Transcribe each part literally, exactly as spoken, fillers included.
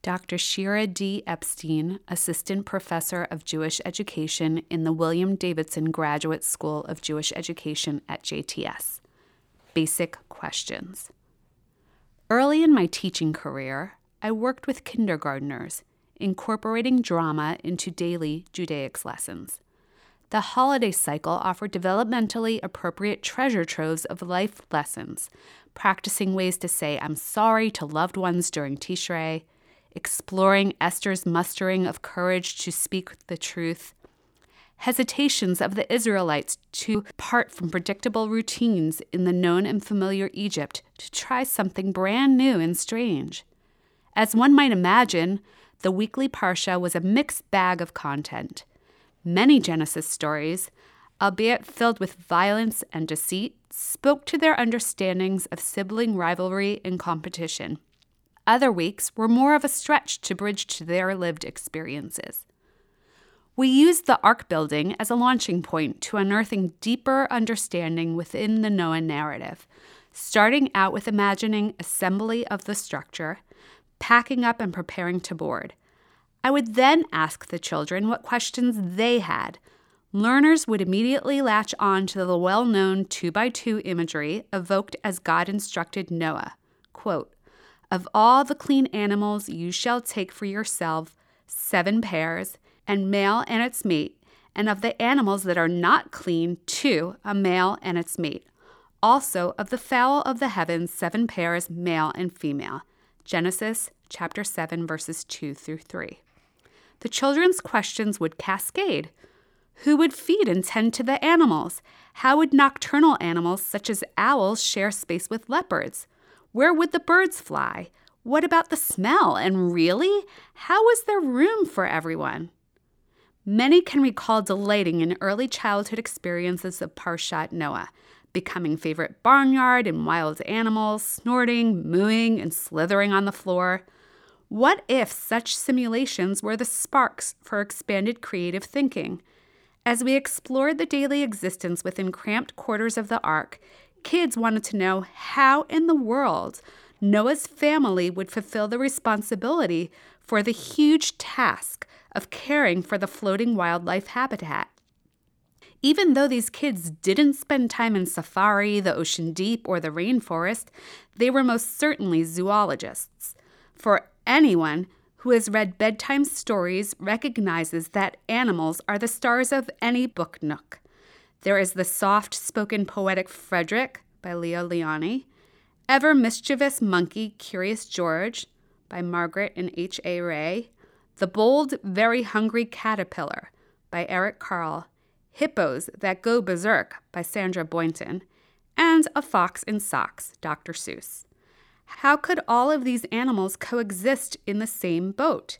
Doctor Shira D. Epstein, Assistant Professor of Jewish Education in the William Davidson Graduate School of Jewish Education at J T S. Basic questions. Early in my teaching career, I worked with kindergartners, incorporating drama into daily Judaics lessons. The holiday cycle offered developmentally appropriate treasure troves of life lessons, practicing ways to say I'm sorry to loved ones during Tishrei, exploring Esther's mustering of courage to speak the truth, hesitations of the Israelites to part from predictable routines in the known and familiar Egypt to try something brand new and strange. As one might imagine, the weekly Parsha was a mixed bag of content. Many Genesis stories, albeit filled with violence and deceit, spoke to their understandings of sibling rivalry and competition. Other weeks were more of a stretch to bridge to their lived experiences. We used the ark building as a launching point to unearthing deeper understanding within the Noah narrative, starting out with imagining assembly of the structure, packing up and preparing to board. I would then ask the children what questions they had. Learners would immediately latch on to the well-known two-by-two imagery evoked as God instructed Noah. Quote, "Of all the clean animals you shall take for yourself seven pairs, and male and its mate, and of the animals that are not clean, two, a male and its mate. Also of the fowl of the heavens, seven pairs, male and female." Genesis chapter seven, verses two through three. The children's questions would cascade. Who would feed and tend to the animals? How would nocturnal animals such as owls share space with leopards? Where would the birds fly? What about the smell? And really, how was there room for everyone? Many can recall delighting in early childhood experiences of Parshat Noah, becoming favorite barnyard and wild animals, snorting, mooing, and slithering on the floor. What if such simulations were the sparks for expanded creative thinking? As we explored the daily existence within cramped quarters of the ark, kids wanted to know how in the world Noah's family would fulfill the responsibility for the huge task of caring for the floating wildlife habitat. Even though these kids didn't spend time in safari, the ocean deep, or the rainforest, they were most certainly zoologists. For anyone who has read bedtime stories recognizes that animals are the stars of any book nook. There is the soft-spoken poetic Frederick by Leo Lionni, Ever Mischievous Monkey Curious George by Margaret and H A Ray, The Bold, Very Hungry Caterpillar by Eric Carle, Hippos That Go Berserk by Sandra Boynton, and A Fox in Socks, Doctor Seuss. How could all of these animals coexist in the same boat?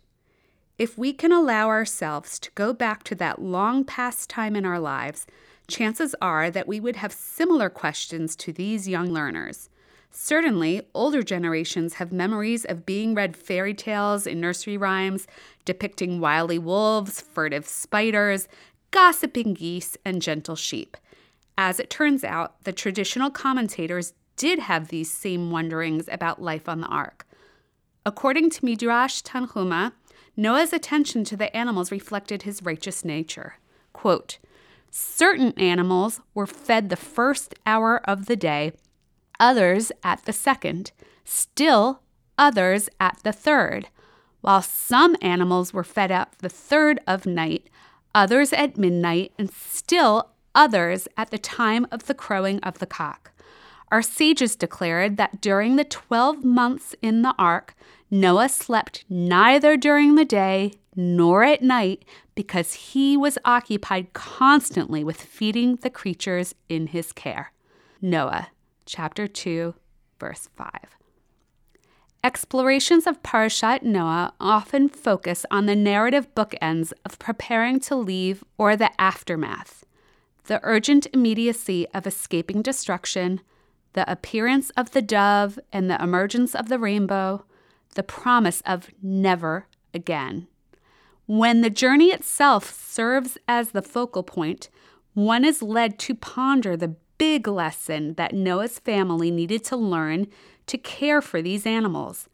If we can allow ourselves to go back to that long past time in our lives, chances are that we would have similar questions to these young learners. Certainly, older generations have memories of being read fairy tales and nursery rhymes depicting wily wolves, furtive spiders, gossiping geese, and gentle sheep. As it turns out, the traditional commentators did have these same wonderings about life on the ark. According to Midrash Tanhuma, Noah's attention to the animals reflected his righteous nature. Quote, "Certain animals were fed the first hour of the day, others at the second, still others at the third, while some animals were fed at the third of night, others at midnight, and still others at the time of the crowing of the cock. Our sages declared that during the twelve months in the ark, Noah slept neither during the day nor at night because he was occupied constantly with feeding the creatures in his care." Noah, chapter two, verse five. Explorations of Parshat Noah often focus on the narrative bookends of preparing to leave or the aftermath, the urgent immediacy of escaping destruction, the appearance of the dove and the emergence of the rainbow, the promise of never again. When the journey itself serves as the focal point, one is led to ponder the big lesson that Noah's family needed to learn to care for these animals.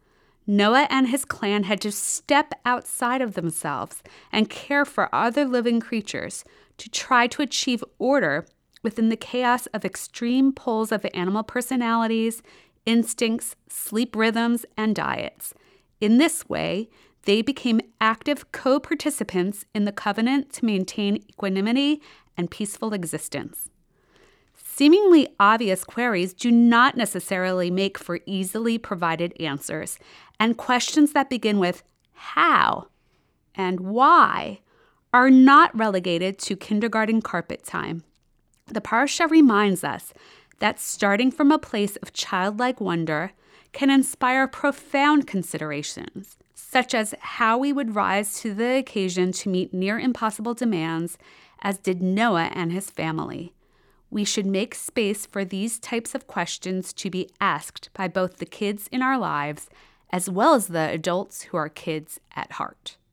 Noah and his clan had to step outside of themselves and care for other living creatures to try to achieve order within the chaos of extreme poles of animal personalities, instincts, sleep rhythms, and diets. In this way, they became active co-participants in the covenant to maintain equanimity and peaceful existence. Seemingly obvious queries do not necessarily make for easily provided answers, and questions that begin with how and why are not relegated to kindergarten carpet time. The Parsha reminds us that starting from a place of childlike wonder can inspire profound considerations, such as how we would rise to the occasion to meet near impossible demands, as did Noah and his family. We should make space for these types of questions to be asked by both the kids in our lives as well as the adults who are kids at heart.